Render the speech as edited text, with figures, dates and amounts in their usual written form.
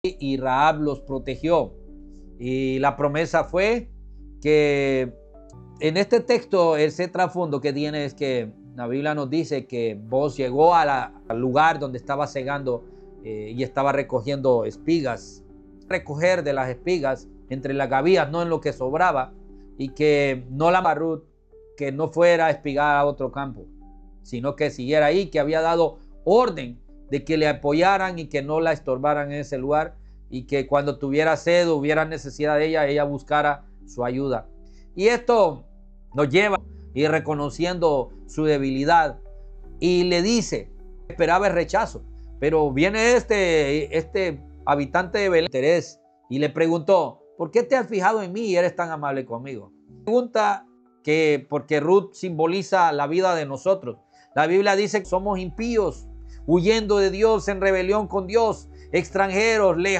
y Rahab los protegió. Y la promesa fue que en este texto, ese trasfondo que tiene es que la Biblia nos dice que Boaz llegó al lugar donde estaba segando y estaba recogiendo espigas. Recoger de las espigas entre las gavillas, no en lo que sobraba, y que no la Ruth, que no fuera a espigar a otro campo, sino que siguiera ahí, que había dado orden de que le apoyaran y que no la estorbaran en ese lugar, y que cuando tuviera sed, hubiera necesidad de ella buscara su ayuda. Y esto nos lleva y reconociendo su debilidad, y le dice, esperaba el rechazo, pero viene este habitante de Belén y le preguntó, ¿por qué te has fijado en mí y eres tan amable conmigo? Pregunta que porque Ruth simboliza la vida de nosotros. La Biblia dice que somos impíos, huyendo de Dios, en rebelión con Dios, extranjeros, lejanos.